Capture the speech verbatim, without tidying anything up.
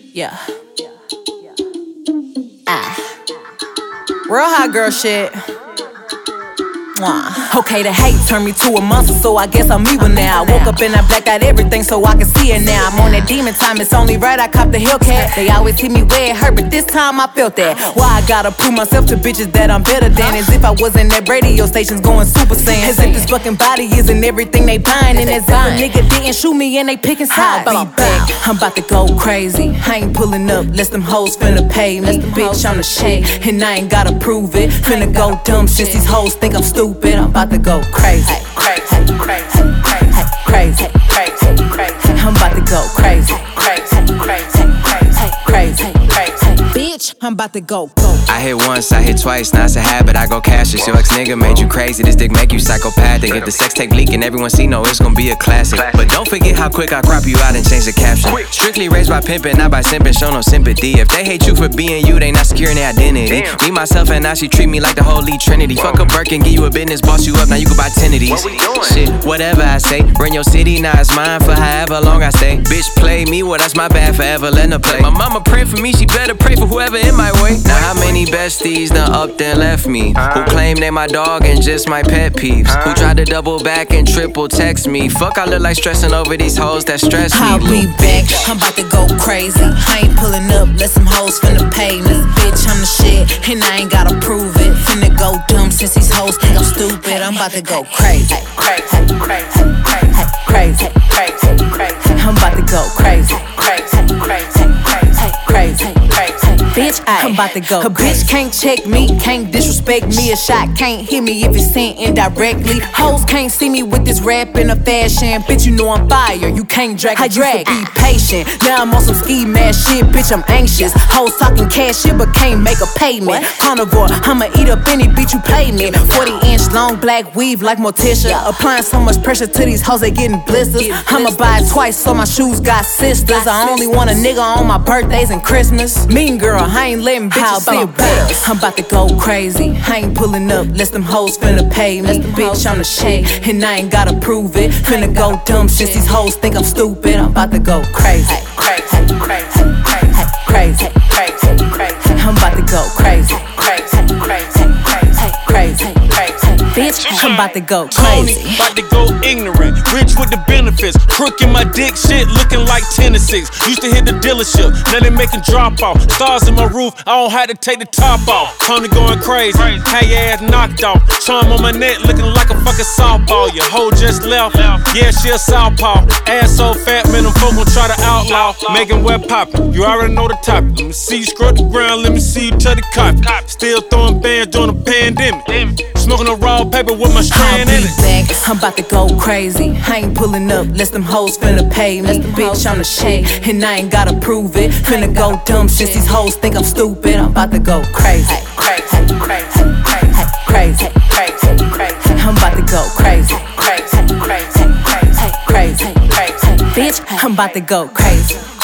Yeah. Ah. Real hot girl shit. Mwah. Okay, the hate turned me to a monster, so I guess I'm evil now. I woke up and I blacked out everything so I can see it now. I'm on that demon time, it's only right I cop the Hellcat. They always hit me where it hurt, but this time I felt that. Why I gotta prove myself to bitches that I'm better than? As if I wasn't at radio stations going super saiyan. As if this fucking body isn't everything they buying. And as if a nigga didn't shoot me and they picking sides. I'll be back, I'm about to go crazy. I ain't pulling up, less them hoes finna pay me. Bitch, I'm the shit, and I ain't gotta prove it. Finna go dumb since these hoes think I'm stupid. I'm about to go crazy, crazy, crazy, crazy, crazy, crazy, crazy. I'm about to go crazy, crazy, crazy, crazy, crazy, crazy. Bitch, I'm about to go, go. I hit once, I hit twice, now it's a habit, I go cash it. Your ex nigga made you crazy, this dick make you psychopathic. If the sex tape leaking, everyone see, no, it's gonna be a classic. But don't forget how quick I crop you out and change the caption. Strictly raised by pimpin', not by simpin', show no sympathy. If they hate you for being you, they not securing their identity. Me, myself, and now she treat me like the Holy Trinity. Fuck a Birkin, give you a business, boss you up, now you can buy ten of these. Shit, whatever I say, run your city, now it's mine for however long I stay. Bitch, play me, well that's my bad, forever letting her play. My mama pray for me, she better pray for whoever in my way. Now how many besties done up then left me? Who claim they my dog and just my pet peeves? Who tried to double back and triple text me? Fuck, I look like stressing over these hoes that stress me. I'll be back, I'm about to go crazy. I ain't pulling up, let some hoes finna pay me. Bitch, I'm the shit, and I ain't gotta prove it. Finna go dumb since these hoes think I'm stupid. I'm about to go crazy, crazy, crazy, crazy, crazy, crazy, crazy. I'm about to go crazy, crazy, crazy, crazy, crazy, crazy. Bitch, I'm about to go. A bitch can't check me, can't disrespect me. A shot can't hit me if it's sent indirectly. Hoes can't see me with this rap in a fashion. Bitch, you know I'm fire, you can't drag me. I used to be patient, now I'm on some ski mask shit. Bitch, I'm anxious. Hoes talking cash shit, but can't make a payment. Carnivore, I'ma eat up any bitch you pay me. forty inch long black weave like Morticia. Applying so much pressure to these hoes, they getting blisters. I'ma buy it twice so my shoes got sisters. I only want a nigga on my birthdays and Christmas. Mean girl, I ain't letting bitches see a better. I'm about to go crazy. I ain't pulling up, less them hoes finna pay me. Bitch, I'm the shit, and I ain't gotta prove it. Finna go dumb since these hoes think I'm stupid. I'm about to go crazy, crazy, crazy, crazy, crazy, crazy, crazy. I'm about to go crazy, crazy, crazy, crazy, crazy, crazy. Bitch, I'm about to go crazy. About to go ignorant, rich with the benefits. Crook in my dick, shit looking like ten to six. Used to hit the dealership, now they making drop off. Stars in my roof, I don't have to take the top off. Tony going crazy, had your ass knocked off. Charm on my neck, looking like a fucking softball. Your hoe just left, yeah, she a southpaw. Ass so fat, man, them folk gon' try to outlaw. Making web poppin', you already know the topic. Let me see you scrub the ground, let me see you touch the carpet. Still throwing bands during the pandemic. Smoking a raw paper with my strand in it. Back, I'm about to go crazy. I ain't pulling up, less them hoes finna pay me. Bitch, I'm the shit, and I ain't gotta prove it. Finna go dumb since these hoes think I'm stupid. I'm about to go crazy, crazy, crazy, crazy, crazy, crazy, crazy. I'm about to go crazy, crazy, crazy, crazy, crazy, crazy. Bitch, I'm about to go crazy.